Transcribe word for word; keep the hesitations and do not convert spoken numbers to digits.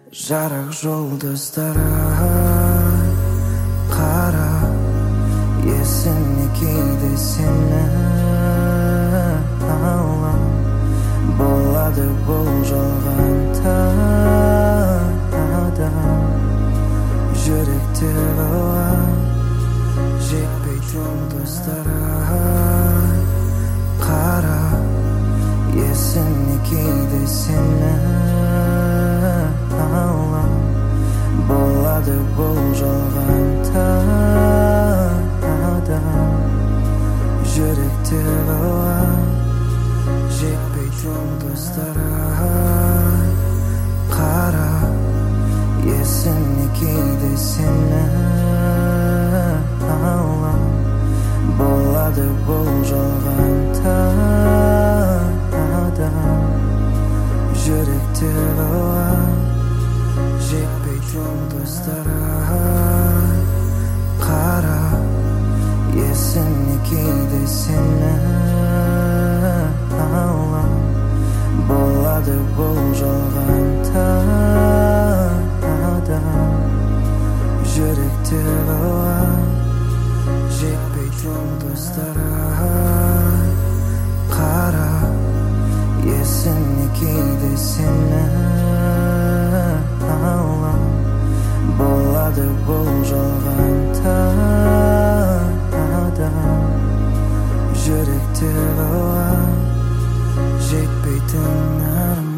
жарық жұлдыздары қара есіме кейде сені алам. Болады бұл жалғанда адам жүректе қалған жетпей жұлдыздары қара есіме кейде сені алам. Болады бұл жалғанда адам жүректе қалған жетпей жұлдыздары қара есіме кейде сені алам. Болады бұл жалғанда адам жүректе қалған жетпей жұлдыздары қара есіме кейде сені алам. Болады бұл жалғанда адам жүректе қалған жетпей жұлдыздары қара есіме кейде сені алам. Болады бұл жалғанда адам жүректе қалған жетпейтін арман.